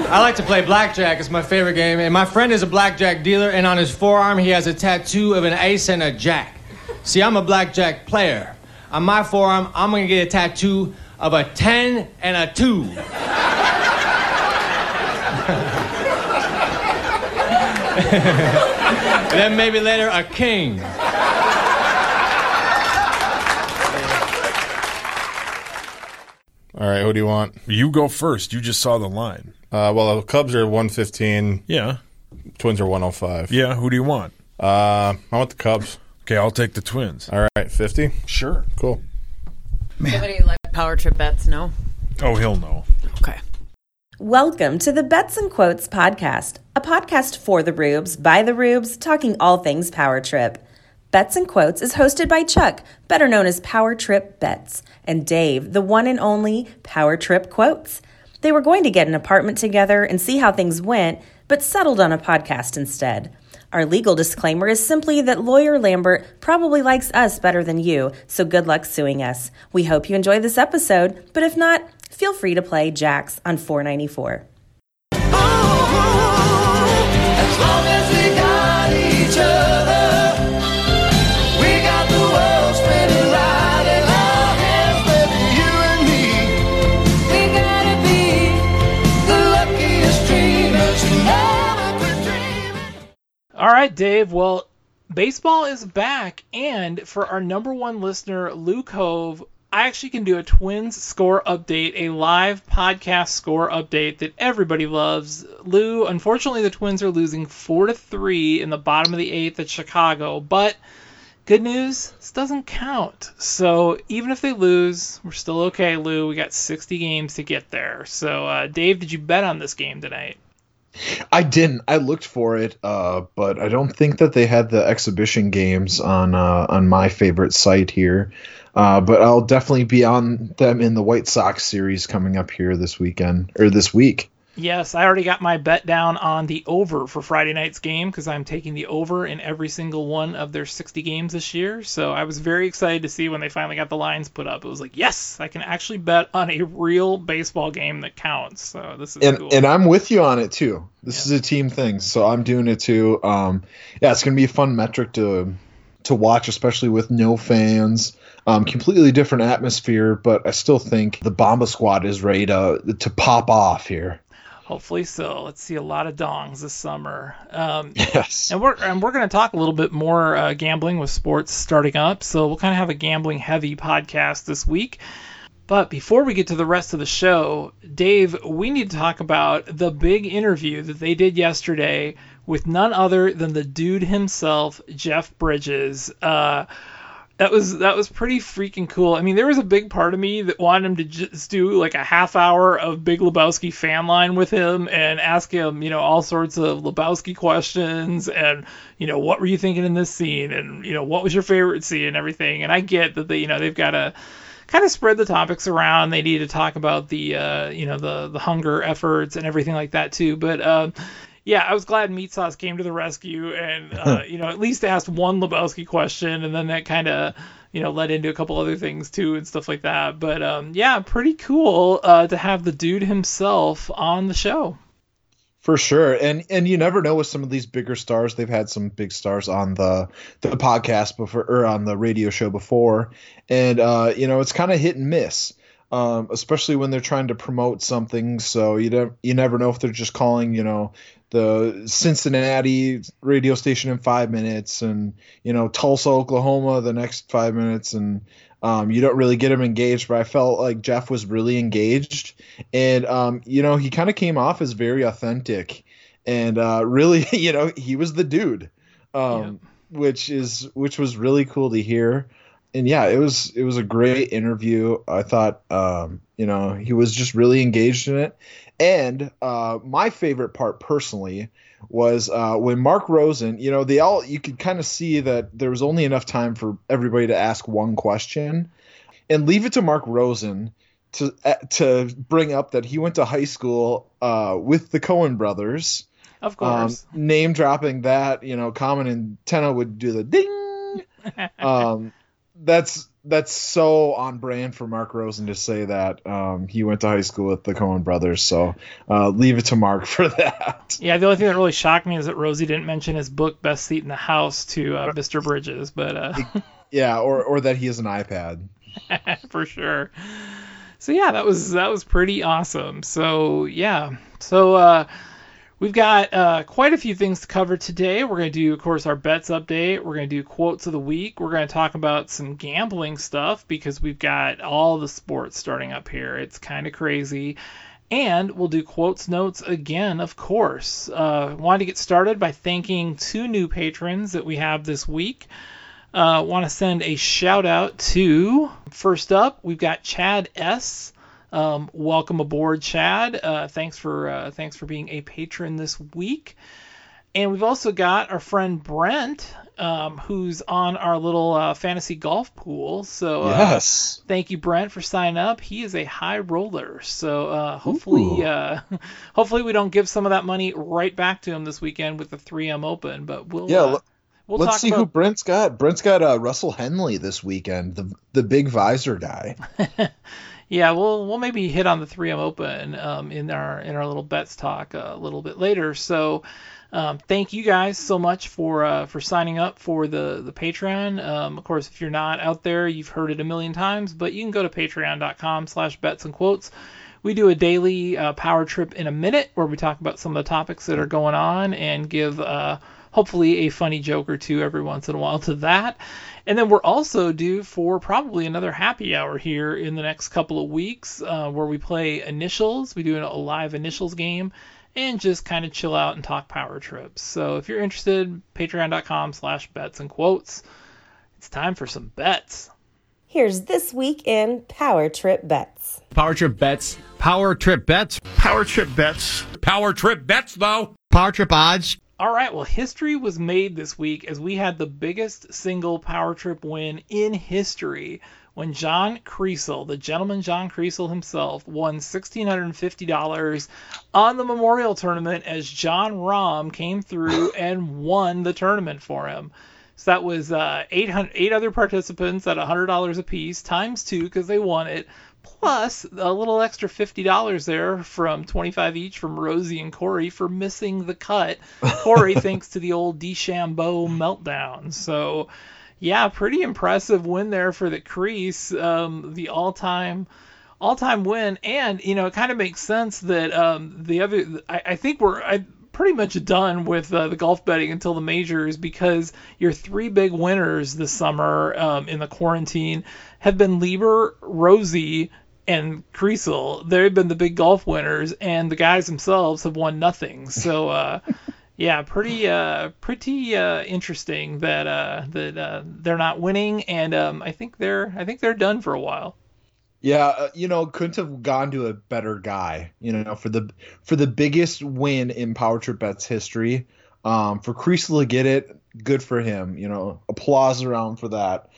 I like to play blackjack. It's my favorite game. And my friend is a blackjack dealer, and on his forearm, he has a tattoo of an ace and a jack. See, I'm a blackjack player. On my forearm, I'm going to get a tattoo of a 10 and a 2. And then maybe later, a king. All right, who do you want? You go first. You just saw the line. Well, the Cubs are 115. Yeah. Twins are 105. Yeah, who do you want? I want the Cubs. Okay, I'll take the Twins. All right, 50? Sure. Cool. Anybody like Power Trip bets? No? Oh, he'll know. Okay. Welcome to the Bets and Quotes podcast, a podcast for the Rubes, by the Rubes, talking all things Power Trip. Bets and Quotes is hosted by Chuck, better known as Power Trip Bets, and Dave, the one and only Power Trip Quotes. They were going to get an apartment together and see how things went, but settled on a podcast instead. Our legal disclaimer is simply that Lawyer Lambert probably likes us better than you, so good luck suing us. We hope you enjoy this episode, but if not, feel free to play Jax on $4.94. As long as we got each other, we got the world spinning right in our hands, baby, you and me. We gotta be the luckiest dreamers who never quit dreaming. All right, Dave. Well, baseball is back, and for our number one listener, Luke Hove, I actually can do a Twins score update, a live podcast score update that everybody loves. Lou, unfortunately, the Twins are losing 4-3 in the bottom of the 8th at Chicago, but good news, this doesn't count. So even if they lose, we're still okay, Lou. We got 60 games to get there. So, Dave, did you bet on this game tonight? I didn't. I looked for it, but I don't think that they had the exhibition games on my favorite site here. But I'll definitely be on them in the White Sox series coming up here this weekend, or this week. Yes, I already got my bet down on the over for Friday night's game because I'm taking the over in every single one of their 60 games this year. So I was very excited to see when they finally got the lines put up. It was like, yes, I can actually bet on a real baseball game that counts. So this is cool. And I'm with you on it too. This is a team thing, so I'm doing it too. Yeah, it's gonna be a fun metric to watch, especially with no fans. Completely different atmosphere, but I still think the Bomba Squad is ready to pop off here. Hopefully so. Let's see a lot of dongs this summer. Yes. And we're going to talk a little bit more gambling with sports starting up. So we'll kind of have a gambling heavy podcast this week. But before we get to the rest of the show, Dave, we need to talk about the big interview that they did yesterday with none other than the dude himself, Jeff Bridges. That was pretty freaking cool. I mean, there was a big part of me that wanted him to just do like a half hour of Big Lebowski fan line with him and ask him, all sorts of Lebowski questions and, what were you thinking in this scene and, what was your favorite scene and everything. And I get that they've got to kind of spread the topics around. They need to talk about the, the hunger efforts and everything like that too. But, yeah, I was glad Meat Sauce came to the rescue and, at least asked one Lebowski question, and then that kind of, led into a couple other things too and stuff like that. But, yeah, pretty cool to have the dude himself on the show. For sure. And you never know with some of these bigger stars. They've had some big stars on the podcast before, or on the radio show before. And, it's kind of hit and miss. Especially when they're trying to promote something. So you never know if they're just calling, the Cincinnati radio station in 5 minutes and, Tulsa, Oklahoma, the next 5 minutes. And you don't really get them engaged, but I felt like Jeff was really engaged. And, he kind of came off as very authentic and really, he was the dude, which was really cool to hear. And yeah, it was a great interview. I thought, he was just really engaged in it. And my favorite part personally was when Mark Rosen, you could kind of see that there was only enough time for everybody to ask one question, and leave it to Mark Rosen to bring up that he went to high school with the Coen brothers. Of course. Name dropping that, Common and Tenno would do the ding. that's so on brand for Mark Rosen to say that. He went to high school with the Coen brothers, so leave it to Mark for that. Yeah, the only thing that really shocked me is that Rosie didn't mention his book Best Seat in the House to Mr. Bridges, but yeah, or that he has an iPad. for sure. So yeah, that was pretty awesome. So yeah, we've got quite a few things to cover today. We're going to do, of course, our bets update. We're going to do quotes of the week. We're going to talk about some gambling stuff because we've got all the sports starting up here. It's kind of crazy. And we'll do quotes notes again, of course. Wanted to get started by thanking 2 new patrons that we have this week. Want to send a shout out to, first up, we've got Chad S. Welcome aboard, Chad. Thanks for being a patron this week. And we've also got our friend Brent, who's on our little fantasy golf pool. So yes, thank you, Brent, for signing up. He is a high roller, so hopefully we don't give some of that money right back to him this weekend with the 3M Open. But let's see who Brent's got. Brent's got Russell Henley this weekend, the big visor guy. Yeah, we'll maybe hit on the 3M Open in our little bets talk a little bit later. So thank you guys so much for signing up for the Patreon. Of course, if you're not out there, you've heard it a million times, but you can go to patreon.com/betsandquotes. We do a daily power trip in a minute where we talk about some of the topics that are going on and give hopefully a funny joke or two every once in a while to that. And then we're also due for probably another happy hour here in the next couple of weeks where we play Initials. We do a live Initials game and just kind of chill out and talk power trips. So if you're interested, patreon.com/betsandquotes. It's time for some bets. Here's This Week in Power Trip Bets. Power Trip Bets. Power Trip Bets. Power Trip Bets. Power Trip Bets, though. Power Trip Odds. All right, well, history was made this week as we had the biggest single power trip win in history when John Kriesel, the gentleman John Kriesel himself, won $1,650 on the Memorial Tournament as John Rahm came through and won the tournament for him. So that was 8 other participants at $100 apiece, times 2 because they won it, plus a little extra $50 there from 25 each from Rosie and Corey for missing the cut. Corey, thanks to the old DeChambeau meltdown. So, yeah, pretty impressive win there for the Crease, the all-time win. And, it kind of makes sense that I think we're pretty much done with the golf betting until the majors because your 3 big winners this summer in the quarantine have been Lieber, Rosie, and Kriesel. They've been the big golf winners, and the guys themselves have won nothing. So, yeah, pretty interesting that they're not winning, and I think they're done for a while. Yeah, couldn't have gone to a better guy, for the biggest win in Power Trip Bets history. For Kriesel to get it, good for him. Applause around for that.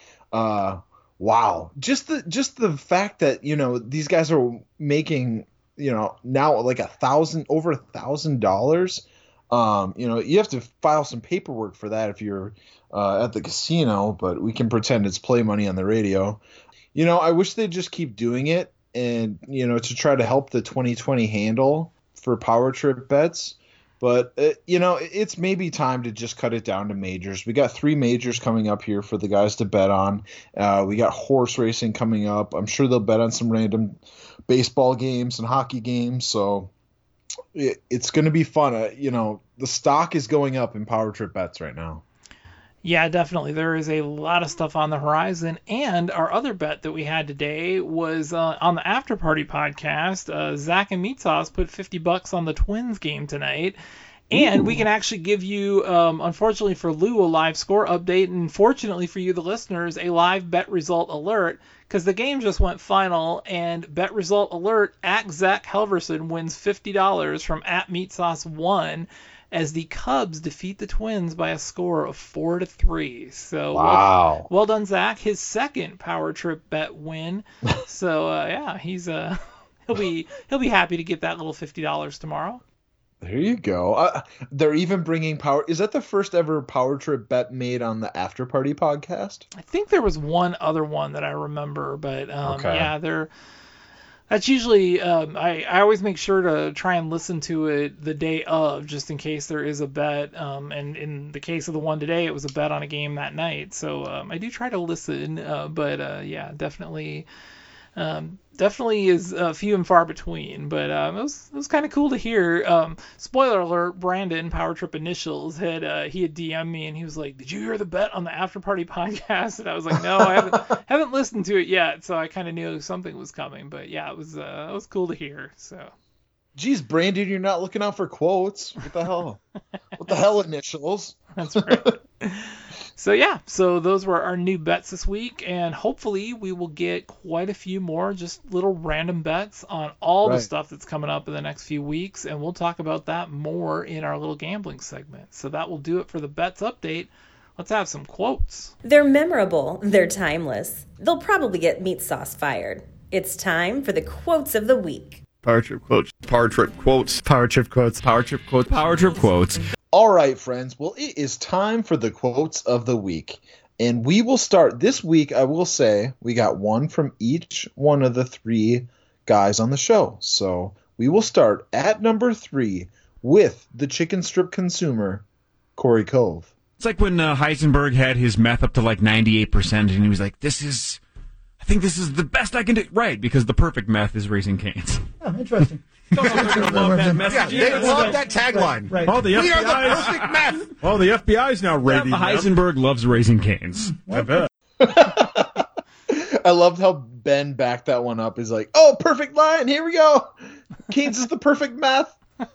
Wow, just the fact that these guys are making now like over $1,000. You have to file some paperwork for that if you're at the casino, but we can pretend it's play money on the radio. I wish they'd just keep doing it and, to try to help the 2020 handle for Power Trip Bets. But, it's maybe time to just cut it down to majors. We got 3 majors coming up here for the guys to bet on. We got horse racing coming up. I'm sure they'll bet on some random baseball games and hockey games. So it's going to be fun. The stock is going up in Power Trip Bets right now. Yeah, definitely. There is a lot of stuff on the horizon. And our other bet that we had today was on the After Party podcast. Zach and Meat Sauce put $50 on the Twins game tonight. And we can actually give you, unfortunately for Lou, a live score update. And fortunately for you, the listeners, a live bet result alert. Because the game just went final. And bet result alert, at Zach Helverson wins $50 from at Meat Sauce 1. As the Cubs defeat the Twins by a score of 4-3. So wow, well done, Zach. His second Power Trip Bet win. So yeah, he's he'll be happy to get that little $50 tomorrow. There you go. They're even bringing power. Is that the first ever Power Trip bet made on the After Party podcast? I think there was one other one that I remember, but Okay. yeah, that's usually I always make sure to try and listen to it the day of, just in case there is a bet. And in the case of the one today, it was a bet on a game that night, so I do try to listen. But yeah, definitely is few and far between, but it was kind of cool to hear. Spoiler alert: Brandon, Power Trip Initials, he had DM'd me and he was like, "Did you hear the bet on the After Party podcast?" And I was like, "No, I haven't listened to it yet." So I kind of knew something was coming, but yeah, it was cool to hear. So. Geez, Brandon, you're not looking out for quotes. What the hell? What the hell, Initials? That's right. So yeah, so those were our new bets this week, and hopefully we will get quite a few more just little random bets on all the stuff that's coming up in the next few weeks, and we'll talk about that more in our little gambling segment. So that will do it for the bets update. Let's have some quotes. They're memorable, they're timeless. They'll probably get meat sauce fired. It's time for the quotes of the week. Power Trip quotes. Power Trip quotes. Power Trip quotes. Power Trip quotes. Power Trip quotes. All right, friends. Well, it is time for the quotes of the week. And we will start this week. I will say we got one from each one of the three guys on the show. So we will start at number 3 with the chicken strip consumer, Corey Cove. It's like when Heisenberg had his meth up to like 98%, and he was like, I think this is the best I can do. Right, because the perfect meth is Raising Cane's. Oh, interesting. Love that message. Yeah, they love that tagline. Right. Oh, the We are the FBI perfect meth. Oh, the FBI's now raiding them. Heisenberg loves Raising Cane's. I bet. I loved how Ben backed that one up. He's like, oh, perfect line. Here we go. Cane's is the perfect meth.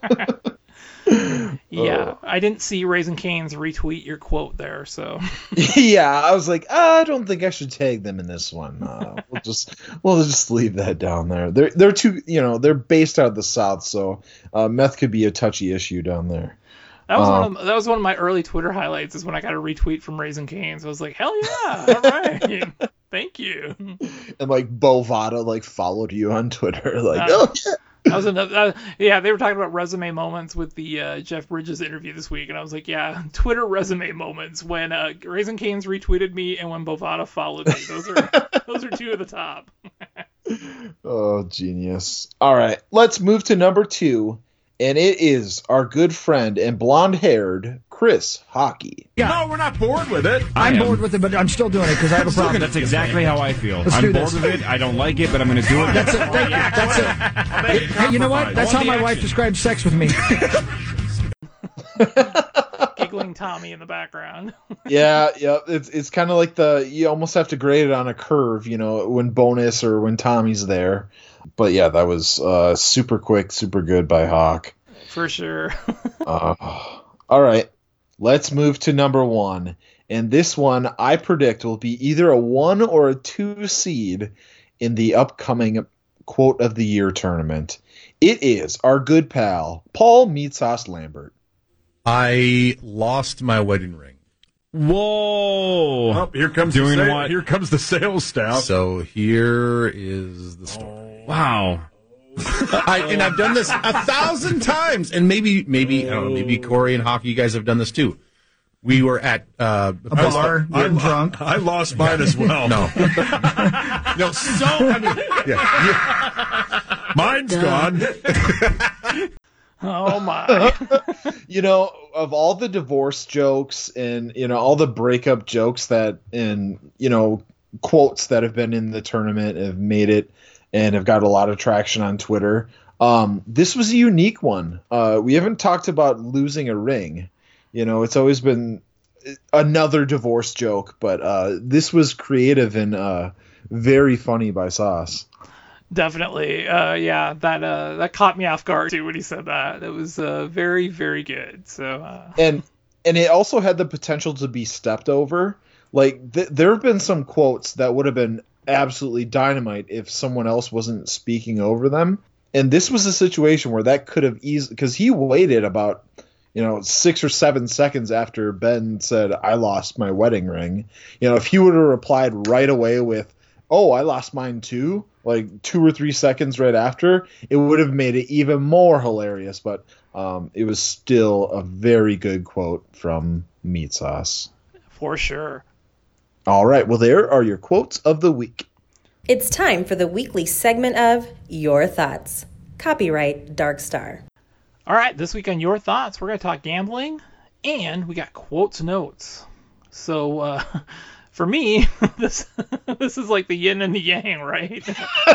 Yeah, I didn't see Raising Cane's retweet your quote there, so. Yeah, I was like, I don't think I should tag them in this one. We'll just leave that down there. They're too, they're based out of the South, so meth could be a touchy issue down there. That was one of my early Twitter highlights, is when I got a retweet from Raising Cane's. I was like, hell yeah, all right, thank you. And like Bovada followed you on Twitter, oh yeah. That was another. Yeah, they were talking about resume moments with the Jeff Bridges interview this week, and I was like, yeah, Twitter resume moments when Raising Cane's retweeted me and when Bovada followed me. Those are two of the top. Oh, genius! All right, let's move to number 2, and it is our good friend and blonde-haired Chris Hockey. Yeah. No, we're not bored with it. I'm bored with it, but I'm still doing it because I have a problem. That's exactly how I feel. Let's I'm do bored this. with it. I don't like it, but I'm going to do it. That's it. That's it. Hey, you know what? That's how my wife describes sex with me. Giggling Tommy in the background. Yeah. It's kind of like you almost have to grade it on a curve, when Bonus or when Tommy's there. But yeah, that was super quick, super good by Hawk. For sure. All right, let's move to number 1. And this one I predict will be either a 1 or a 2 seed in the upcoming Quote of the Year tournament. It is our good pal, Paul Meat Sauce Lambert. I lost my wedding ring. Whoa! Oh, here comes the sales staff. So here is the story. Wow. I've done this 1,000 times, and maybe I don't know, maybe Corey and Hockey, you guys have done this too. We were at a bar, getting drunk. I lost mine as well. No, mine's gone. Oh my. Of all the divorce jokes and all the breakup jokes that and quotes that have been in the tournament have made it and have got a lot of traction on Twitter, this was a unique one. We haven't talked about losing a ring. It's always been another divorce joke, but this was creative and very funny by Sauce. Definitely. Yeah, that caught me off guard too when he said that. It was very, very good. So and it also had the potential to be stepped over. There have been some quotes that would have been absolutely dynamite if someone else wasn't speaking over them. And this was a situation where that could have easily, because he waited about 6 or 7 seconds after Ben said, I lost my wedding ring. If he would have replied right away with, oh, I lost mine too, like 2 or 3 seconds right after, it would have made it even more hilarious. But it was still a very good quote from Meat Sauce. For sure. All right. Well, there are your quotes of the week. It's time for the weekly segment of Your Thoughts. Copyright Dark Star. All right, this week on Your Thoughts, we're going to talk gambling, and we got quotes notes. So, for me, this is like the yin and the yang, right?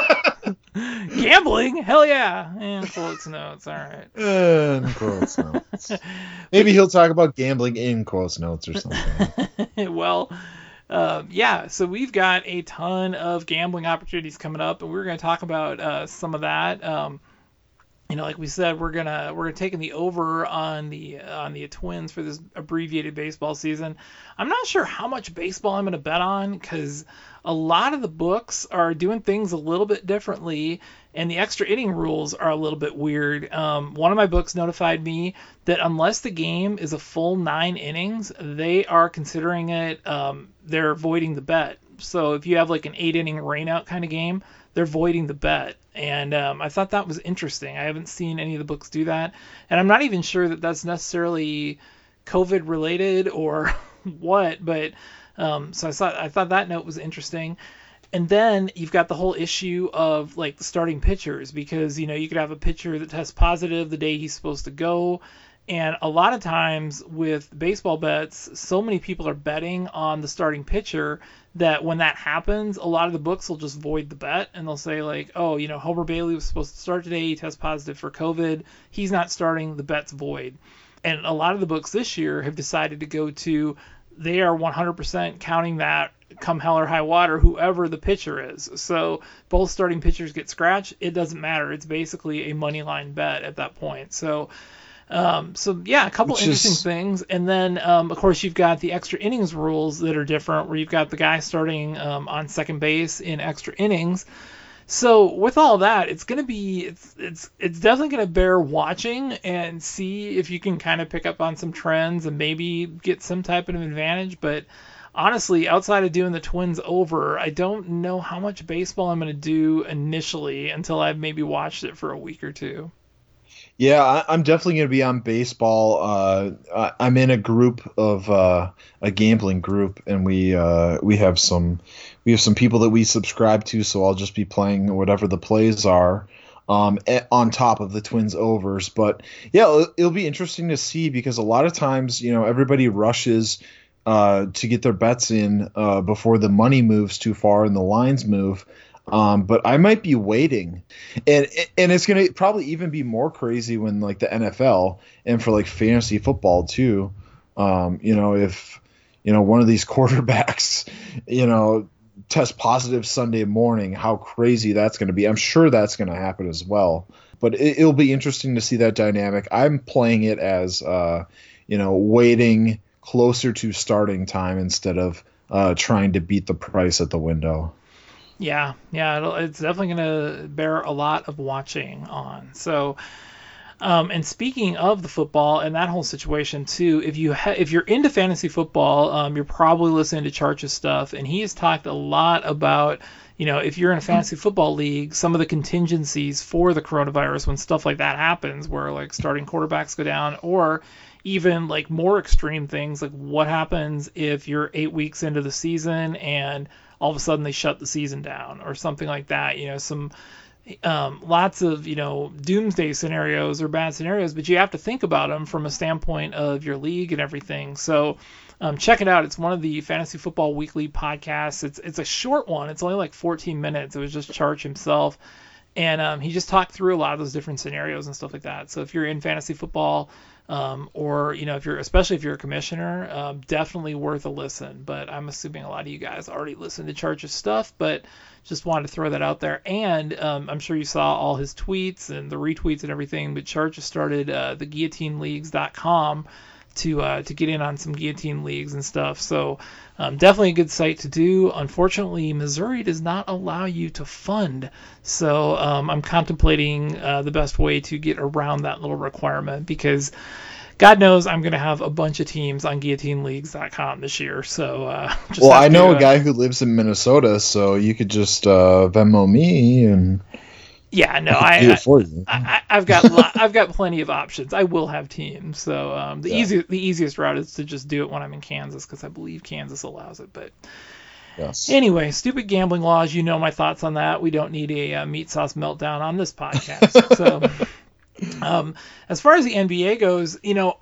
Gambling? Hell yeah. And quotes notes, all right. And quotes notes. Maybe he'll talk about gambling in quotes notes or something. Well, yeah, so we've got a ton of gambling opportunities coming up, and we're going to talk about some of that. Like we said, we're taking the over on the Twins for this abbreviated baseball season. I'm not sure how much baseball I'm going to bet on because a lot of the books are doing things a little bit differently, and the extra inning rules are a little bit weird. One of my books notified me that unless the game is a full 9 innings, they are considering it. They're voiding the bet. So if you have like an 8-inning rainout kind of game, they're voiding the bet. And I thought that was interesting. I haven't seen any of the books do that. And I'm not even sure that that's necessarily COVID related or what, but so I thought that note was interesting. And then you've got the whole issue of like the starting pitchers, because, you could have a pitcher that tests positive the day he's supposed to go. And a lot of times with baseball bets, so many people are betting on the starting pitcher that when that happens, a lot of the books will just void the bet, and they'll say like, oh, Homer Bailey was supposed to start today, he tests positive for COVID, he's not starting, the bet's void. And a lot of the books this year have decided to go to, they are 100% counting that come hell or high water, whoever the pitcher is. So both starting pitchers get scratched, it doesn't matter. It's basically a money line bet at that point. So yeah, a couple interesting things. And then, of course, you've got the extra innings rules that are different, where you've got the guy starting on second base in extra innings. So with all that, it's going to be, it's definitely going to bear watching and see if you can kind of pick up on some trends and maybe get some type of advantage. But honestly, outside of doing the Twins over, I don't know how much baseball I'm going to do initially until I've maybe watched it for a week or two. Yeah, I'm definitely going to be on baseball. I'm in a group of a gambling group, and we have some people that we subscribe to. So I'll just be playing whatever the plays are on top of the Twins overs. But yeah, it'll be interesting to see, because a lot of times everybody rushes to get their bets in before the money moves too far and the lines move. But I might be waiting, and it's going to probably even be more crazy when like the NFL and for like fantasy football too. If one of these quarterbacks, test positive Sunday morning, how crazy that's going to be. I'm sure that's going to happen as well. But it'll be interesting to see that dynamic. I'm playing it as waiting closer to starting time instead of trying to beat the price at the window. Yeah, it's definitely going to bear a lot of watching on. So, and speaking of the football and that whole situation too, if you're into fantasy football, you're probably listening to Charch's stuff, and he has talked a lot about, if you're in a fantasy football league, some of the contingencies for the coronavirus when stuff like that happens, where like starting quarterbacks go down, or even like more extreme things, like what happens if you're 8 weeks into the season and all of a sudden they shut the season down or something like that. Some lots of doomsday scenarios or bad scenarios, but you have to think about them from a standpoint of your league and everything. So check it out. It's one of the Fantasy Football Weekly podcasts. It's a short one. It's only like 14 minutes. It was just Charch himself, and he just talked through a lot of those different scenarios and stuff like that. So if you're in fantasy football, or especially if you're a commissioner, definitely worth a listen. But I'm assuming a lot of you guys already listened to Charch's stuff, but just wanted to throw that out there. And I'm sure you saw all his tweets and the retweets and everything, but Charch has started the GuillotineLeagues.com to get in on some guillotine leagues and stuff. So definitely a good site to do. Unfortunately, Missouri does not allow you to fund. So I'm contemplating the best way to get around that little requirement, because God knows I'm going to have a bunch of teams on guillotineleagues.com this year. So I know a guy who lives in Minnesota, so you could just Venmo me and yeah, no, do it for you. I've got I've got plenty of options. I will have teams. So the easiest route is to just do it when I'm in Kansas, because I believe Kansas allows it. But anyway, stupid gambling laws. You know my thoughts on that. We don't need a meat sauce meltdown on this podcast. So. As far as the NBA goes,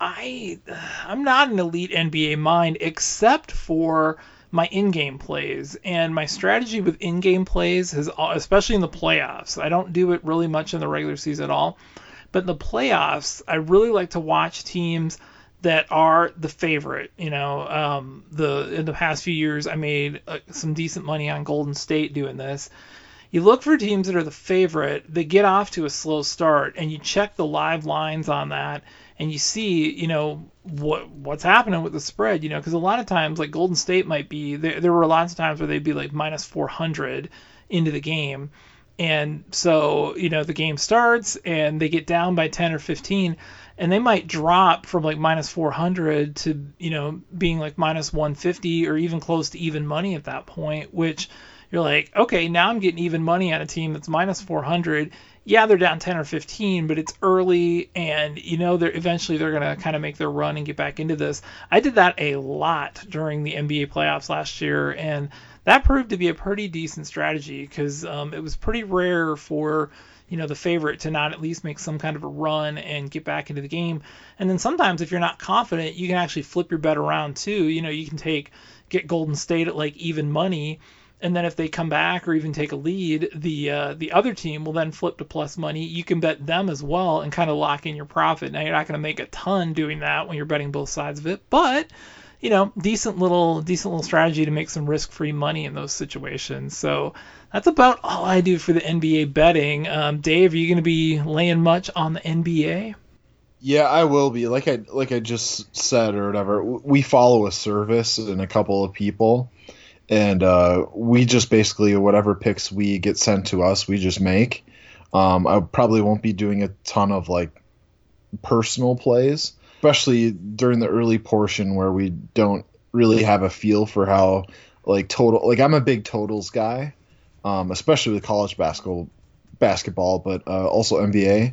I'm not an elite NBA mind except for my in-game plays, and my strategy with in-game plays has, especially in the playoffs, I don't do it really much in the regular season at all, but in the playoffs, I really like to watch teams that are the favorite. In the past few years, I made some decent money on Golden State doing this. You look for teams that are the favorite, that get off to a slow start, and you check the live lines on that, and you see, what's happening with the spread, because a lot of times, like Golden State might be, there were lots of times where they'd be like minus 400 into the game, and so, the game starts, and they get down by 10 or 15, and they might drop from like minus 400 to, being like minus 150 or even close to even money at that point, which you're like, okay, now I'm getting even money on a team that's minus 400. Yeah, they're down 10 or 15, but it's early, and eventually they're going to kind of make their run and get back into this. I did that a lot during the NBA playoffs last year, and that proved to be a pretty decent strategy, because it was pretty rare for the favorite to not at least make some kind of a run and get back into the game. And then sometimes if you're not confident, you can actually flip your bet around too. You can get Golden State at like even money, and then if they come back or even take a lead, the other team will then flip to plus money. You can bet them as well and kind of lock in your profit. Now, you're not going to make a ton doing that when you're betting both sides of it, but decent little strategy to make some risk-free money in those situations. So that's about all I do for the NBA betting. Dave, are you going to be laying much on the NBA? Yeah, I will be. Like I just said or whatever, we follow a service and a couple of people. And we just basically, whatever picks we get sent to us, we just make. I probably won't be doing a ton of like personal plays, especially during the early portion where we don't really have a feel for how like total. Like I'm a big totals guy, especially with college basketball, but also NBA.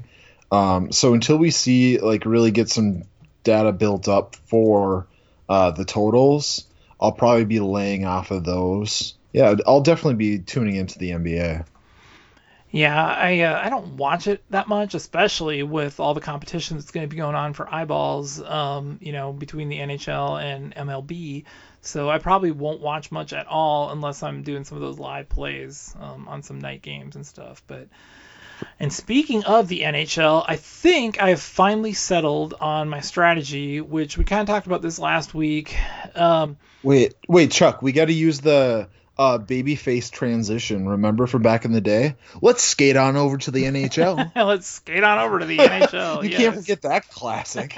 So until we see like really get some data built up for the totals, I'll probably be laying off of those. Yeah, I'll definitely be tuning into the NBA. Yeah, I don't watch it that much, especially with all the competition that's going to be going on for eyeballs, between the NHL and MLB. So I probably won't watch much at all unless I'm doing some of those live plays on some night games and stuff. And speaking of the NHL, I think I've finally settled on my strategy, which we kind of talked about this last week. Wait, Chuck, we got to use the babyface transition. Remember from back in the day? Let's skate on over to the NHL. Let's skate on over to the NHL. You can't forget that classic.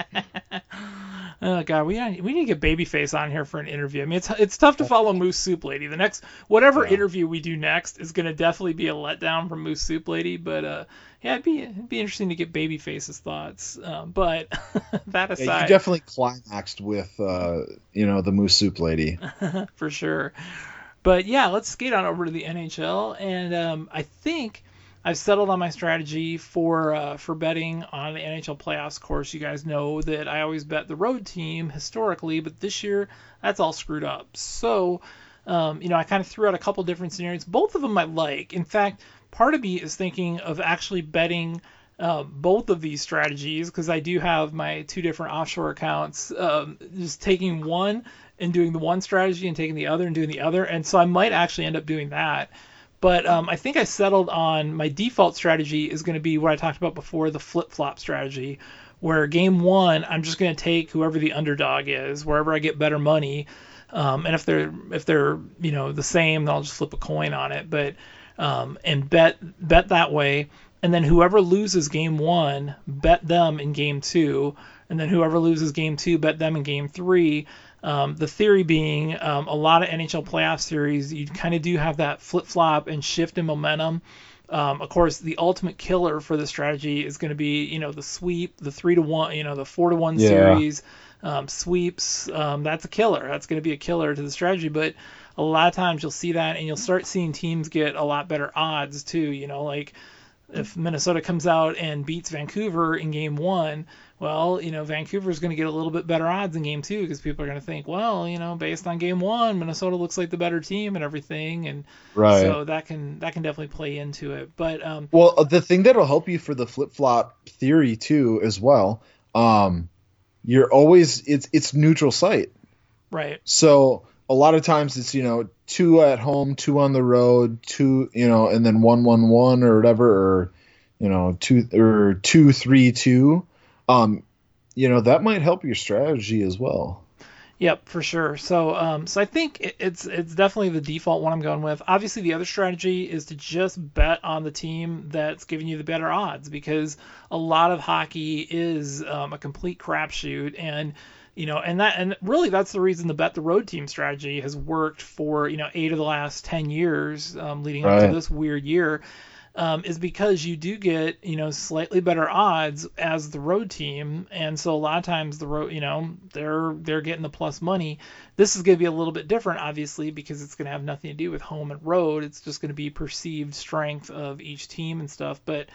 Oh God, we need to get Babyface on here for an interview. I mean, it's tough to follow Moose Soup Lady. The next interview we do next is going to definitely be a letdown from Moose Soup Lady. But it'd be interesting to get Babyface's thoughts. But that aside, you definitely climaxed with the Moose Soup Lady for sure. But yeah, let's skate on over to the NHL, and I think I've settled on my strategy for betting on the NHL playoffs. Of course, you guys know that I always bet the road team historically, but this year that's all screwed up. So, I kind of threw out a couple different scenarios. Both of them I like. In fact, part of me is thinking of actually betting both of these strategies, because I do have my two different offshore accounts, just taking one and doing the one strategy and taking the other and doing the other. And so I might actually end up doing that. But I think I settled on my default strategy is going to be what I talked about before, the flip-flop strategy, where game one, I'm just going to take whoever the underdog is, wherever I get better money. And if they're the same, then I'll just flip a coin on it. But and bet that way. and then whoever loses game 1, bet them in game 2, and then whoever loses game 2, bet them in game 3. The theory being a lot of NHL playoff series, you kind of do have that flip-flop and shift in momentum. Of course, the ultimate killer for the strategy is going to be, the sweep, the 3-1, the 4-1 series, sweeps. That's a killer. That's going to be a killer to the strategy. But a lot of times you'll see that, and you'll start seeing teams get a lot better odds too. Like if Minnesota comes out and beats Vancouver in game 1, well, Vancouver's going to get a little bit better odds in game 2 because people are going to think, well, based on game 1, Minnesota looks like the better team and everything, and so that can definitely play into it. But well, the thing that'll help you for the flip flop theory too, as well, you're always it's neutral site, right? So a lot of times it's 2 at home, 2 on the road, 2 and then 1-1-1 or whatever, or 2-3-2. That might help your strategy as well. Yep, for sure. So I think it's definitely the default one I'm going with. Obviously, the other strategy is to just bet on the team that's giving you the better odds, because a lot of hockey is a complete crapshoot, and really that's the reason the bet the road team strategy has worked for 8 of the last 10 years leading up to this weird year. Is because you do get, slightly better odds as the road team. And so a lot of times the road, they're getting the plus money. This is going to be a little bit different, obviously, because it's going to have nothing to do with home and road. It's just going to be perceived strength of each team and stuff. But,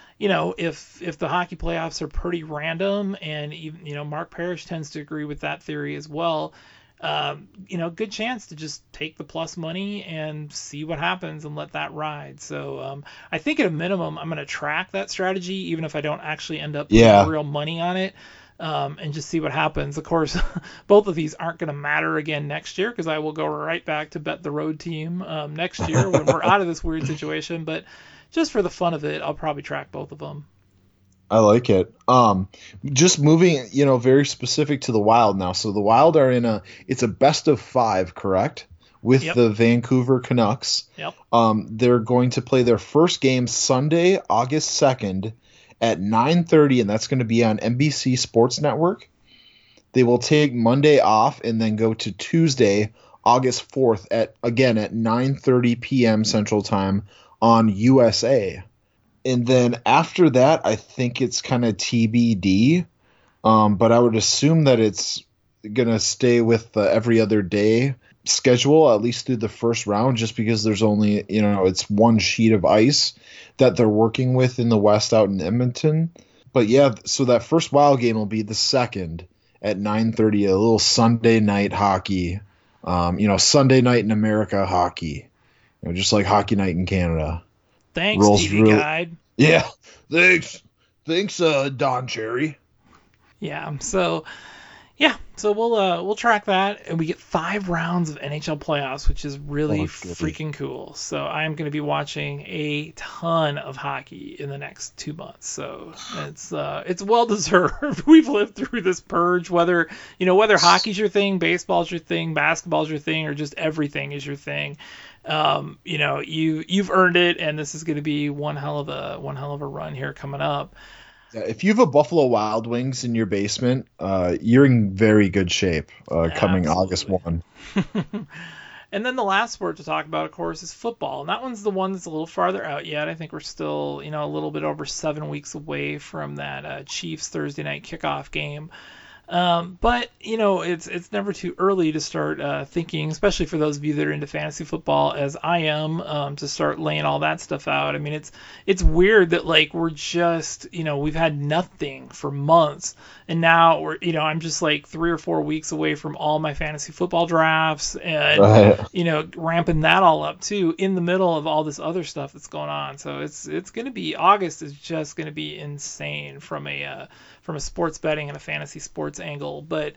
if the hockey playoffs are pretty random, and even, Mark Parrish tends to agree with that theory as well, good chance to just take the plus money and see what happens and let that ride. So I think at a minimum, I'm going to track that strategy, even if I don't actually end up putting real money on it, and just see what happens. Of course, both of these aren't going to matter again next year, because I will go right back to bet the road team next year when we're out of this weird situation. But just for the fun of it, I'll probably track both of them. I like it. Just moving, very specific to the Wild now. So the Wild are it's a best of 5, correct? With the Vancouver Canucks. Yep. They're going to play their first game Sunday, August 2nd at 9:30, and that's going to be on NBC Sports Network. They will take Monday off and then go to Tuesday, August 4th at 9:30 p.m. Central Time on USA. And then after that, I think it's kind of TBD, but I would assume that it's going to stay with the every other day schedule, at least through the first round, just because there's only, it's one sheet of ice that they're working with in the West out in Edmonton. But yeah, so that first Wild game will be the 2nd at 9:30, a little Sunday night hockey, Sunday night in America hockey, just like Hockey Night in Canada. Thanks, TV Guide. Yeah, thanks, Don Cherry. Yeah, so we'll track that, and we get 5 rounds of NHL playoffs, which is really freaking cool. So I'm going to be watching a ton of hockey in the next 2 months. So it's well deserved. We've lived through this purge, whether hockey's your thing, baseball's your thing, basketball's your thing, or just everything is your thing. You've earned it, and this is going to be one hell of a run here coming up. Yeah, if you have a Buffalo Wild Wings in your basement, you're in very good shape coming August 1. And then the last sport to talk about, of course, is football. And that one's the one that's a little farther out yet. I think we're still, a little bit over 7 weeks away from that Chiefs Thursday night kickoff game. But it's never too early to start thinking, especially for those of you that are into fantasy football, as I am, to start laying all that stuff out. I mean, it's weird that we're just we've had nothing for months, and now we're I'm just 3 or 4 weeks away from all my fantasy football drafts, and ramping that all up too in the middle of all this other stuff that's going on. So it's gonna be August is just gonna be insane from a sports betting and a fantasy sports angle, but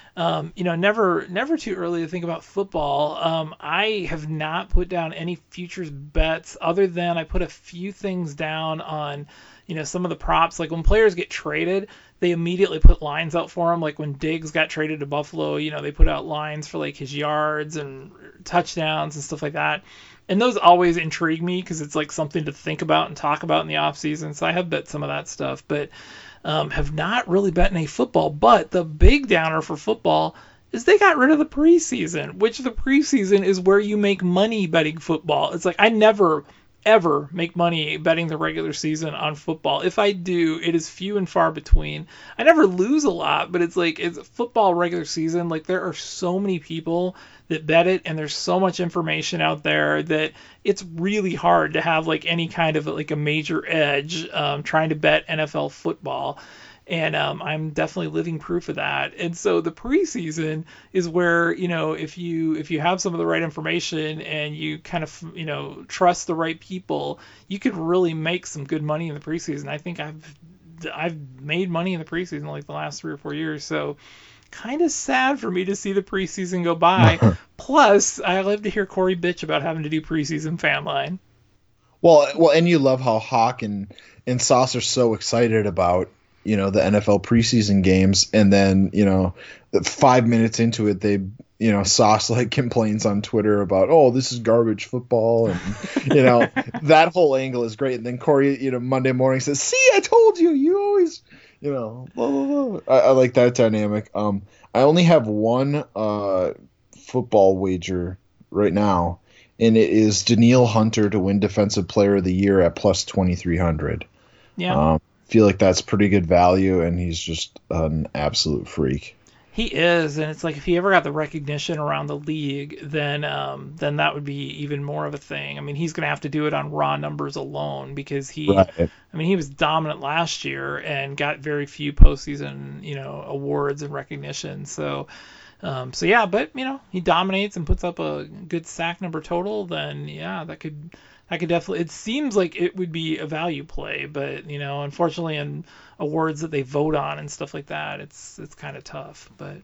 never too early to think about football. I have not put down any futures bets other than I put a few things down on some of the props. Like when players get traded, they immediately put lines out for him. Like when Diggs got traded to Buffalo, they put out lines for like his yards and touchdowns and stuff like that. And those always intrigue me because it's like something to think about and talk about in the offseason. So I have bet some of that stuff, but have not really bet any football. But the big downer for football is they got rid of the preseason, which the preseason is where you make money betting football. It's like I never ever make money betting the regular season on football. If I do, it is few and far between. I never lose a lot, but it's like it's football regular season. Like there are so many people that bet it, and there's so much information out there that it's really hard to have like any kind of like a major edge trying to bet NFL football. And I'm definitely living proof of that. And so the preseason is where, if you have some of the right information and you kind of, trust the right people, you could really make some good money in the preseason. I think I've made money in the preseason like the last 3 or 4 years. So kind of sad for me to see the preseason go by. Plus, I love to hear Corey bitch about having to do preseason fan line. Well, and you love how Hawk and Sauce are so excited about the NFL preseason games, and then 5 minutes into it, they Sauce like complains on Twitter about, oh, this is garbage football, and that whole angle is great. And then Corey Monday morning says, see, I told you, you always blah, blah, blah. I like that dynamic. I only have one football wager right now, and it is Danielle Hunter to win Defensive Player of the Year at plus 2,300. Yeah. Feel like that's pretty good value, and he's just an absolute freak. He is, and it's like if he ever got the recognition around the league, then that would be even more of a thing. I mean, he's going to have to do it on raw numbers alone because he was dominant last year and got very few postseason awards and recognition. So yeah, but he dominates and puts up a good sack number total. Then yeah, that could definitely. It seems like it would be a value play, but unfortunately, in awards that they vote on and stuff like that, it's kind of tough. But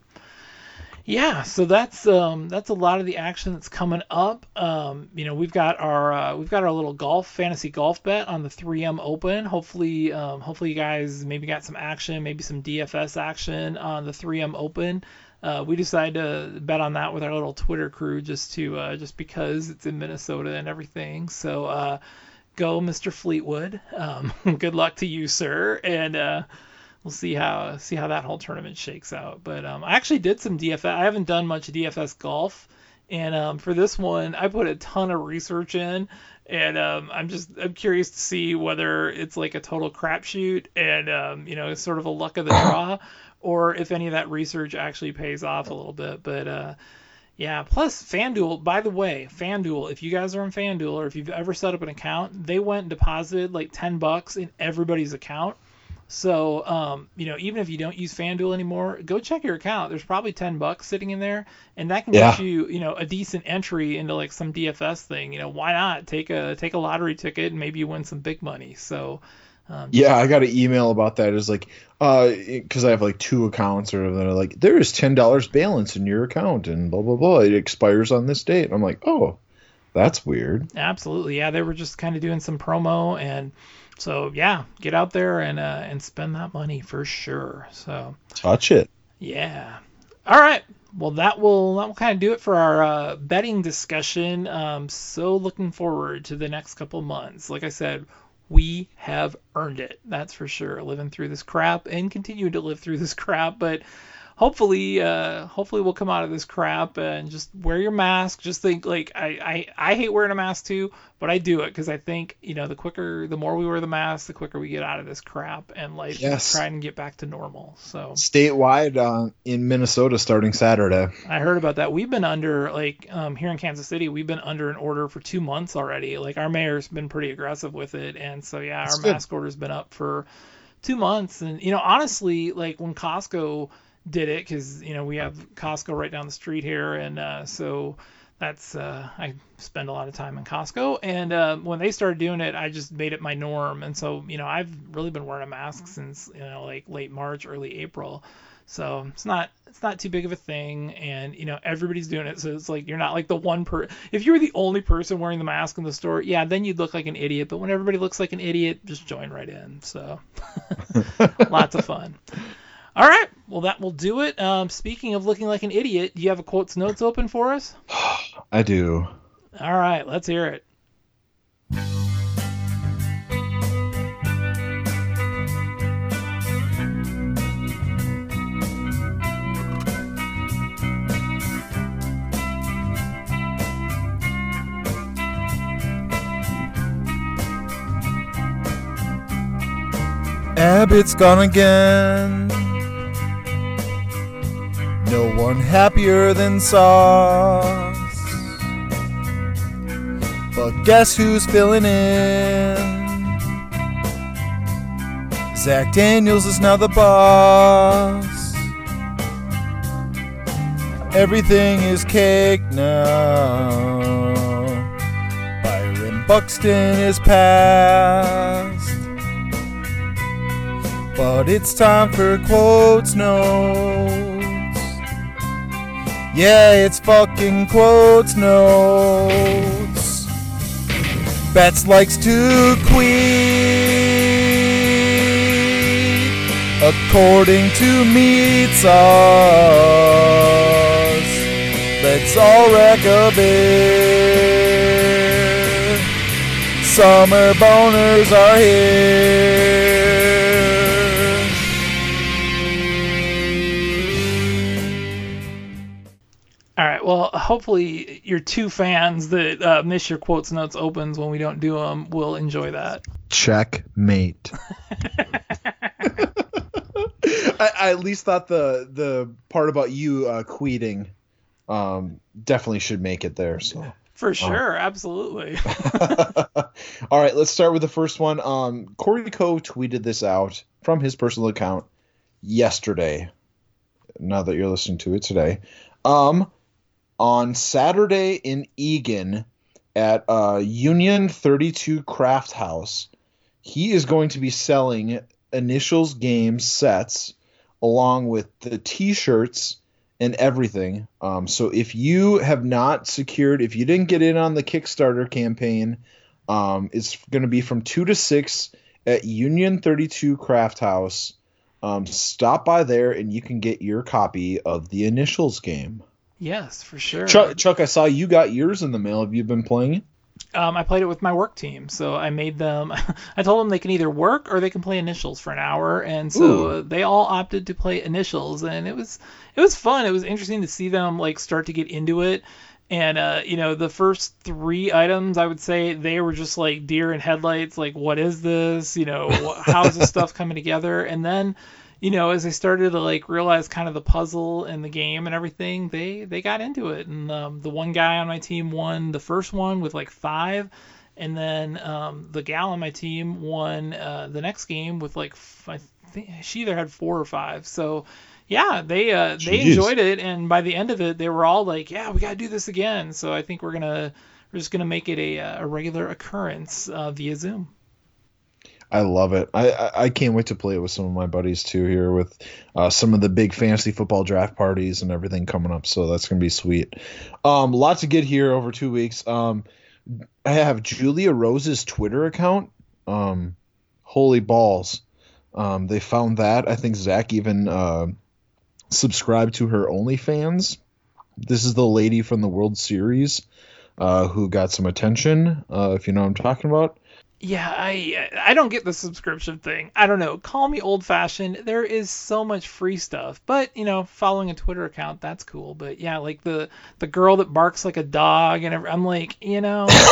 yeah, so that's a lot of the action that's coming up. We've got our little fantasy golf bet on the 3M Open. Hopefully you guys maybe got some action, maybe some DFS action on the 3M Open. We decided to bet on that with our little Twitter crew just because it's in Minnesota and everything. So go, Mr. Fleetwood. Good luck to you, sir. And we'll see how that whole tournament shakes out. But I actually did some DFS. I haven't done much DFS golf, and for this one, I put a ton of research in. And I'm curious to see whether it's like a total crapshoot and it's sort of a luck of the draw, or if any of that research actually pays off a little bit. But yeah, plus FanDuel, by the way, if you guys are on FanDuel or if you've ever set up an account, they went and deposited like $10 in everybody's account. So, even if you don't use FanDuel anymore, go check your account. There's probably $10 sitting in there, and that can get you, a decent entry into like some DFS thing. Why not take a lottery ticket and maybe you win some big money? So, yeah, I got an email about that. It's like, because I have like 2 accounts, or they're like, there is $10 balance in your account, and blah blah blah. It expires on this date. I'm like, oh, that's weird. Absolutely, yeah. They were just kind of doing some promo, and so yeah, get out there and spend that money for sure. So touch it. Yeah. All right. Well, that will kind of do it for our betting discussion. So looking forward to the next couple months. Like I said, we have earned it. That's for sure. Living through this crap and continue to live through this crap. But hopefully we'll come out of this crap and just wear your mask. Just think, like, I hate wearing a mask too, but I do it because I think, the more we wear the mask, the quicker we get out of this crap and life and try and get back to normal. So statewide in Minnesota starting Saturday. I heard about that. We've been under, here in Kansas City, we've been under an order for 2 months already. Like, our mayor's been pretty aggressive with it. And so, yeah, our mask order's been up for 2 months. And, honestly, like when Costco did it, because we have Costco right down the street here, and so that's I spend a lot of time in Costco, and when they started doing it, I just made it my norm. And so, I've really been wearing a mask since like late March, early April. So it's not too big of a thing, and everybody's doing it. So it's like you're not like the one if you were the only person wearing the mask in the store, yeah, then you'd look like an idiot. But when everybody looks like an idiot, just join right in. So lots of fun. All right, well, that will do it. Speaking of looking like an idiot, do you have a quotes notes open for us? I do. All right, let's hear it. Abbott's gone again. No one happier than Sauce. But guess who's filling in? Zach Daniels is now the boss. Everything is cake now. Byron Buxton is past. But it's time for quotes notes. Yeah, it's fucking quotes notes. Betts likes to tweet. According to Meat Sauce, let's all wreck a beer. Summer boners are here. All right, well, hopefully your two fans that miss your quotes notes opens when we don't do them will enjoy that. Checkmate. I at least thought the part about you queeting definitely should make it there. So for sure, absolutely. All right, let's start with the first one. Corey Coe tweeted this out from his personal account yesterday. Now that you're listening to it today. On Saturday in Eagan at Union 32 Craft House, he is going to be selling Initials game sets along with the t-shirts and everything. So if you have not secured, if you didn't get in on the Kickstarter campaign, it's going to be from 2 to 6 at Union 32 Craft House. Stop by there and you can get your copy of the Initials game. Yes, for sure. Chuck, I saw you got yours in the mail. Have you been playing it? I played it with my work team, so I made them. I told them they can either work or they can play Initials for an hour, and so they all opted to play Initials, and it was fun. It was interesting to see them like start to get into it, and the first 3 items I would say they were just like deer in headlights, like what is this? How is this stuff coming together? And then as they started to like realize kind of the puzzle and the game and everything, they got into it. And the one guy on my team won the first one with like 5, and then the gal on my team won the next game with like I think she either had 4 or 5. So yeah, they enjoyed it, and by the end of it, they were all like, "Yeah, we gotta do this again." So I think we're just gonna make it a regular occurrence via Zoom. I love it. I can't wait to play it with some of my buddies too here with some of the big fantasy football draft parties and everything coming up. So that's going to be sweet. Lots to get here over 2 weeks. I have Julia Rose's Twitter account. Holy balls. They found that. I think Zach even subscribed to her OnlyFans. This is the lady from the World Series who got some attention, if you know what I'm talking about. Yeah, I don't get the subscription thing. I don't know. Call me old-fashioned. There is so much free stuff. But, following a Twitter account, that's cool. But, yeah, like the girl that barks like a dog, and I'm like, maybe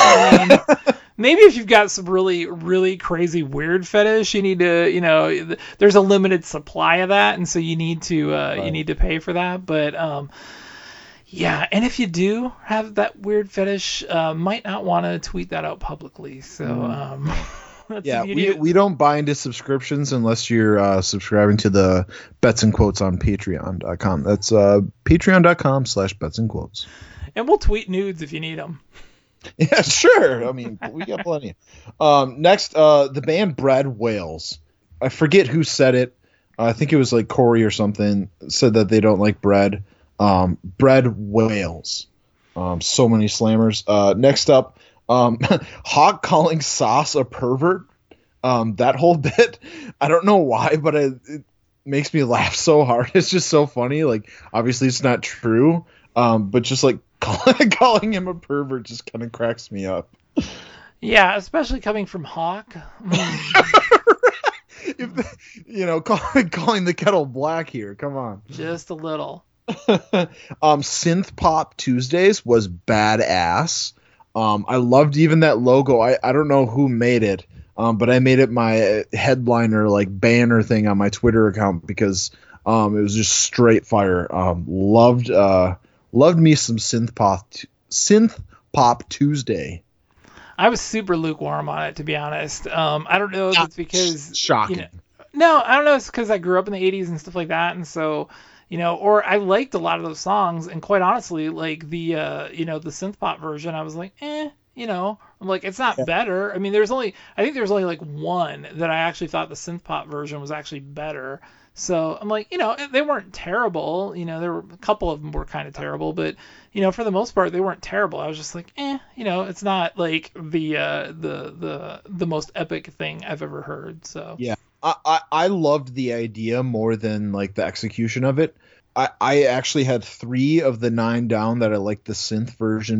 if you've got some really, really crazy weird fetish, you need to, there's a limited supply of that, and so you need to pay for that. But, yeah, and if you do have that weird fetish, might not want to tweet that out publicly. So, yeah, we don't buy into subscriptions unless you're subscribing to the Bets and Quotes on Patreon.com. That's patreon.com/betsandquotes. And we'll tweet nudes if you need them. Yeah, sure. I mean, we got plenty. Next, the band Bread Whales. I forget who said it. I think it was like Corey or something said that they don't like bread. Bread Whales. So many slammers. Next up, Hawk calling Sauce a pervert. That whole bit, I don't know why, but it makes me laugh so hard. It's just so funny. Like, obviously it's not true, but just like calling him a pervert just kind of cracks me up. Yeah, especially coming from Hawk. Calling the kettle black here. Come on. Just a little. Synth Pop Tuesdays was badass. I loved even that logo. I don't know who made it, but I made it my headliner, like, banner thing on my Twitter account because it was just straight fire. Loved me some Synth Pop Tuesday. I was super lukewarm on it, to be honest. I don't know if it's because... Shocking. No, I don't know. It's because I grew up in the 80s and stuff like that, and so... or I liked a lot of those songs, and quite honestly, like the synth pop version, I was like, I'm like, it's not better. I mean, I think there's only like one that I actually thought the synth pop version was actually better. So I'm like, they weren't terrible. There were a couple of them were kind of terrible, but for the most part, they weren't terrible. I was just like, it's not like the most epic thing I've ever heard. So yeah. I loved the idea more than like the execution of it. I actually had 3 of the 9 down that I liked the synth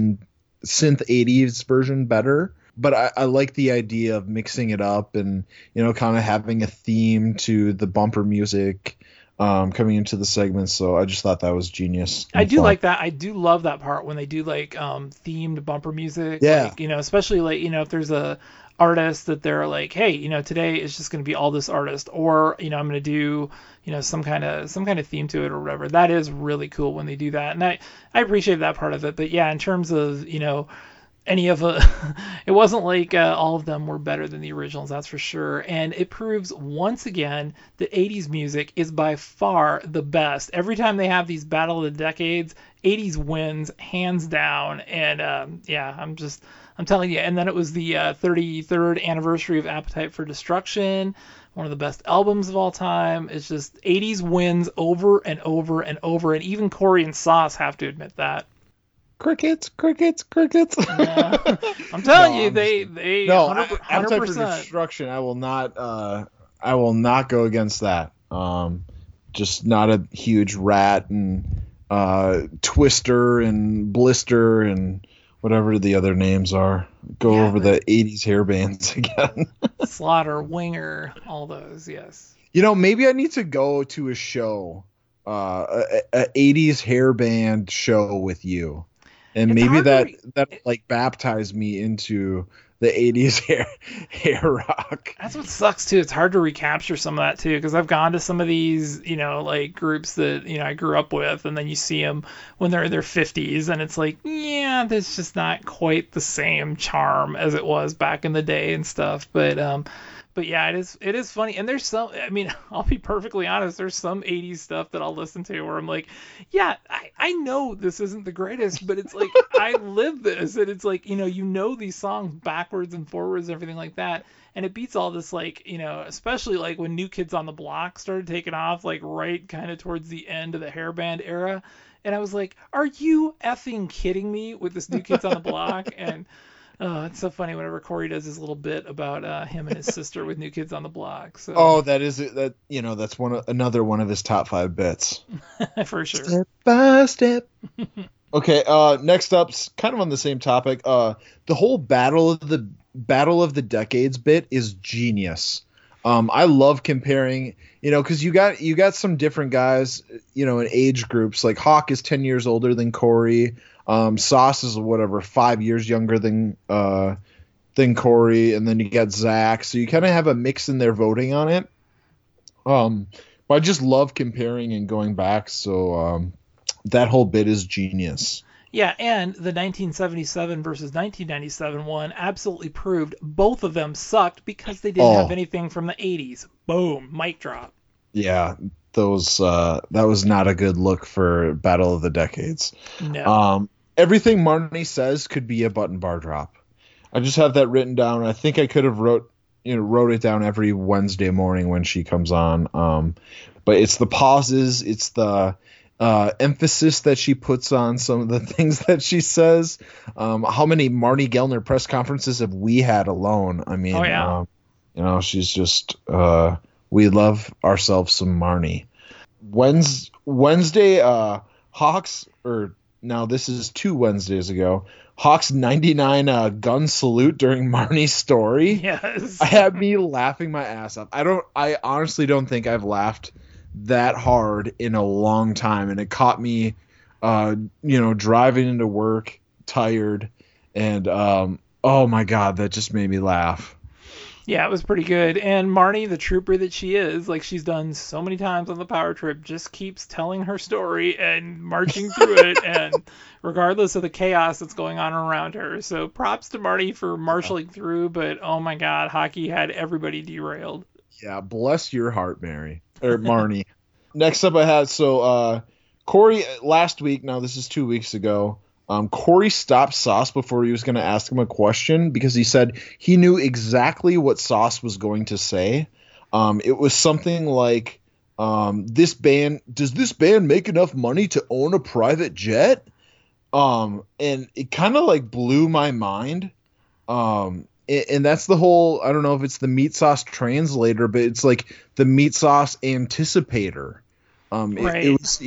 80s version better. But I like the idea of mixing it up and, kind of having a theme to the bumper music coming into the segments. So I just thought that was genius. I do like that. I do love that part when they do like themed bumper music. Yeah. Like, especially like, if there's a artist that they're like, hey, today it's just going to be all this artist, or I'm going to do some kind of theme to it or whatever. That is really cool when they do that, and I appreciate that part of it. But yeah, in terms of any of it wasn't like all of them were better than the originals, that's for sure. And it proves once again that 80s music is by far the best. Every time they have these battle of the decades, 80s wins hands down. And I'm telling you. And then it was the 33rd anniversary of Appetite for Destruction, one of the best albums of all time. It's just 80s wins over and over and over. And even Corey and Sauce have to admit that. Crickets. Yeah. I'm telling you, they 100%. Appetite for Destruction. I will not go against that. Just not a huge Rat and Twister and Blister and whatever the other names are. Go over the 80s hair bands again. Slaughter, Winger, all those, yes. Maybe I need to go to a show, a 80s hair band show with you. And maybe that like baptized me into the 80s hair rock. That's what sucks too. It's hard to recapture some of that too, because I've gone to some of these, like groups that I grew up with, and then you see them when they're in their 50s, and it's like, yeah, that's just not quite the same charm as it was back in the day and stuff. But yeah, it is funny. And there's some, I'll be perfectly honest, there's some 80s stuff that I'll listen to where I'm like, yeah, I know this isn't the greatest, but it's like, I live this. And it's like, these songs backwards and forwards and everything like that. And it beats all this, like, especially like when New Kids on the Block started taking off, like right kind of towards the end of the hair band era. And I was like, are you effing kidding me with this New Kids on the Block? And it's so funny whenever Corey does his little bit about him and his sister with New Kids on the Block. So. Oh, that's another one of his top 5 bits. For sure. Step by step. Okay, next up's kind of on the same topic. The whole battle of the decades bit is genius. I love comparing, because you got some different guys, in age groups. Like Hawk is 10 years older than Corey. Sauce is 5 years younger than Corey, and then you got Zach. So you kind of have a mix in their voting on it. But I just love comparing and going back. So that whole bit is genius. Yeah, and the 1977 versus 1997 one absolutely proved both of them sucked because they didn't have anything from the 80s. Boom, mic drop. Yeah, that was not a good look for Battle of the Decades. No. everything Marnie says could be a button bar drop. I just have that written down. I think I could have wrote it down every Wednesday morning when she comes on. But it's the pauses, it's the emphasis that she puts on some of the things that she says. How many Marnie Gellner press conferences have we had alone? I mean, she's just we love ourselves some Marnie. Wednesday, Hawks, or now this is 2 Wednesdays ago, Hawks 99 gun salute during Marnie's story. Yes. I had me laughing my ass off. I honestly don't think I've laughed that hard in a long time, and it caught me driving into work tired, and oh my god, that just made me laugh. Yeah, it was pretty good. And Marnie, the trooper that she is, like she's done so many times on the Power Trip, just keeps telling her story and marching through it, and regardless of the chaos that's going on around her. So props to Marnie for marshaling through, but oh my god, hockey had everybody derailed. Yeah, bless your heart, Marnie. Next up I had, Corey, last week, now this is 2 weeks ago, Corey stopped Sauce before he was going to ask him a question because he said he knew exactly what Sauce was going to say. It was something like, does this band make enough money to own a private jet? And it kind of like blew my mind. And that's the whole, I don't know if it's the Meat Sauce translator, but it's like the Meat Sauce anticipator. Right. It was,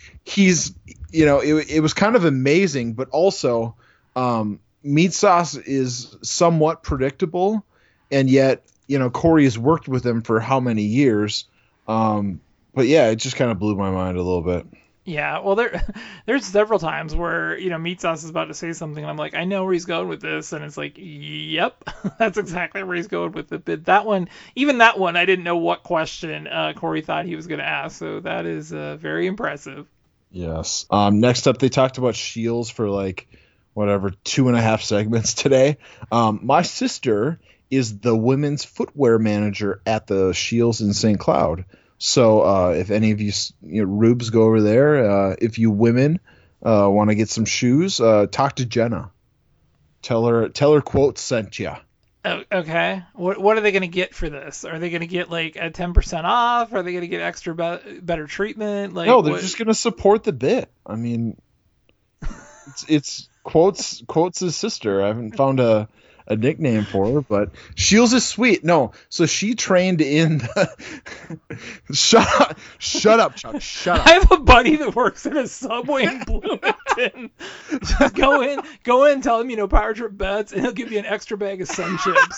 it was kind of amazing, but also Meat Sauce is somewhat predictable, and yet, Corey has worked with him for how many years. But yeah, it just kind of blew my mind a little bit. Yeah, well, there's several times where, Meat Sauce is about to say something, and I'm like, I know where he's going with this, and it's like, yep, that's exactly where he's going with it. But that one, I didn't know what question Corey thought he was going to ask, so that is very impressive. Yes. Next up, they talked about Shields for 2.5 segments today. My sister is the women's footwear manager at the Shields in St. Cloud. So if any of you rubes go over there, if you women want to get some shoes, talk to Jenna. Tell her quote sent ya. Oh, okay. What are they going to get for this? Are they going to get like a 10% off? Are they going to get extra better treatment? No, they're just going to support the bit. I mean, it's quotes his sister. I haven't found a nickname for her, but Shields is sweet. No, so she trained in shut up, Chuck. Shut up. I have a buddy that works at a Subway in Bloomington. Just go in, tell him, Power Trip bets, and he'll give you an extra bag of Sun Chips.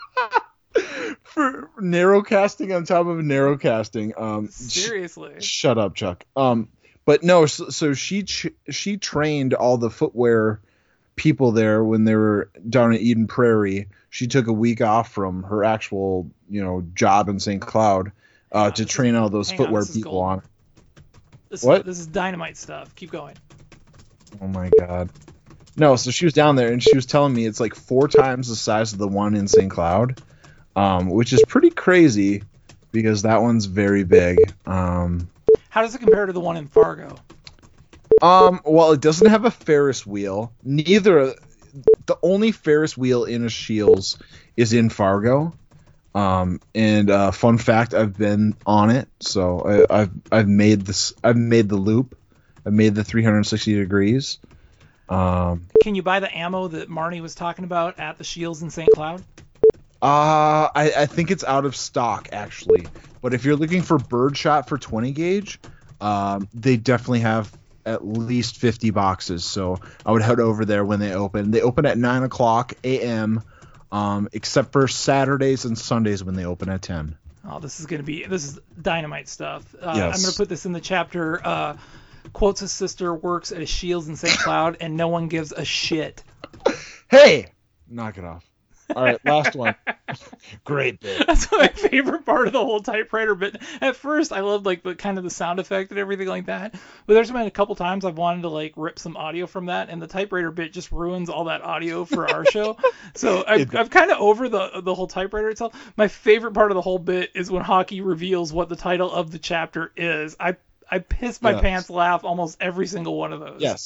For narrowcasting on top of narrowcasting. Seriously. Shut up, Chuck. But no, so she trained all the footwear people there when they were down in Eden Prairie. She took a week off from her actual, job in St. Cloud to train all those footwear people on. This is dynamite stuff. Keep going. Oh my God. No, so she was down there and she was telling me it's like 4 times the size of the one in St. Cloud, which is pretty crazy because that one's very big. How does it compare to the one in Fargo? Well, it doesn't have a Ferris wheel. The only Ferris wheel in a Shields is in Fargo. And fun fact, I've been on it, so I've made the loop. I've made the 360 degrees. Can you buy the ammo that Marnie was talking about at the Shields in St. Cloud? I think it's out of stock actually. But if you're looking for birdshot for 20 gauge, they definitely have at least 50 boxes. So I would head over there when they open. They open at 9:00 a.m. Except for Saturdays and Sundays when they open at 10. Oh, this is dynamite stuff. Yes. I'm going to put this in the chapter. Quotes his sister works at a Shields in St. Cloud and no one gives a shit. Hey, knock it off. All right, last one. Great bit. That's my favorite part of the whole typewriter bit. At first, I loved the kind of the sound effect and everything like that. But there's been a couple times I've wanted to rip some audio from that, and the typewriter bit just ruins all that audio for our show. So I've kind of over the whole typewriter itself. My favorite part of the whole bit is when Hockey reveals what the title of the chapter is. I piss my pants laugh almost every single one of those. Yes.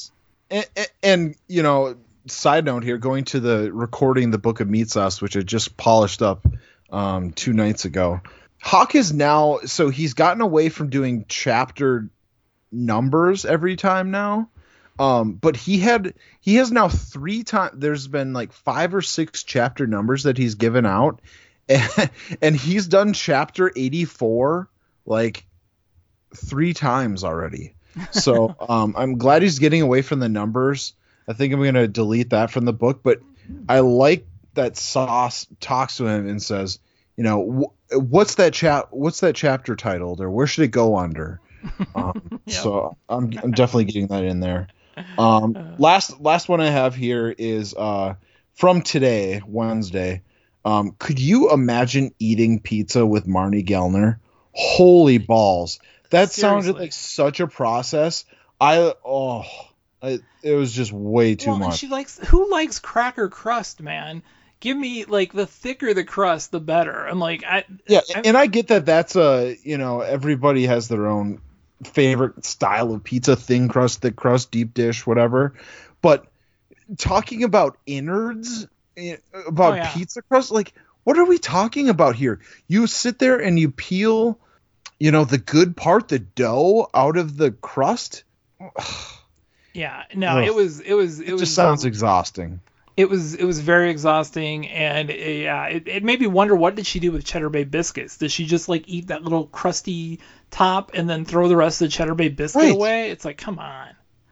And you know, side note here, going to the recording the Book of Meat Sauce, which I just polished up 2 nights ago. Hawk is now, so he's gotten away from doing chapter numbers every time now. But he has now 3 times. There's been like 5 or 6 chapter numbers that he's given out, and he's done chapter 84 like 3 times already. So I'm glad he's getting away from the numbers. I think I'm going to delete that from the book, but I like that Sauce talks to him and says, you know, what's that chapter titled, or where should it go under? So I'm definitely getting that in there. Last one I have here is from today, Wednesday. Could you imagine eating pizza with Marnie Gellner? Holy balls. That sounded like such a process. It was just way too much. And who likes cracker crust, man? Give me like the thicker the crust, the better. I'm like, and I get that that's everybody has their own favorite style of pizza, thin crust, thick crust, deep dish, whatever. But talking about innards, about pizza crust, like what are we talking about here? You sit there and you peel, the good part, the dough out of the crust. It just sounds exhausting. It was very exhausting, and it made me wonder, what did she do with Cheddar Bay biscuits? Did she just like eat that little crusty top and then throw the rest of the Cheddar Bay biscuit away? It's like, come on.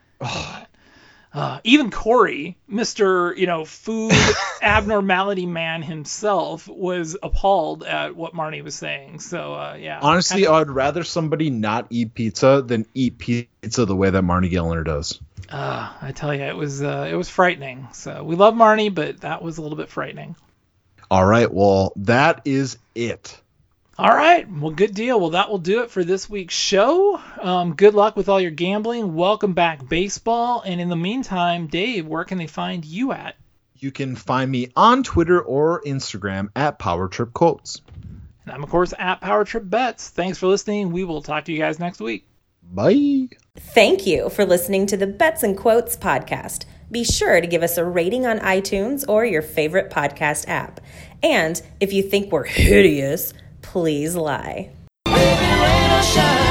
Even Corey, Mr. Food abnormality man himself, was appalled at what Marnie was saying. So honestly, I'd rather somebody not eat pizza than eat pizza the way that Marnie Gellner does. I tell you, it was frightening. So we love Marnie, but that was a little bit frightening. All right, well, that is it. All right, well, good deal. Well, that will do it for this week's show. Good luck with all your gambling. Welcome back, baseball. And in the meantime, Dave, where can they find you at? You can find me on Twitter or Instagram at PowerTripQuotes. And I'm, of course, at PowerTripBets. Thanks for listening. We will talk to you guys next week. Bye. Thank you for listening to the Bets and Quotes podcast. Be sure to give us a rating on iTunes or your favorite podcast app. And if you think we're hideous, please lie. Baby, rain or shine.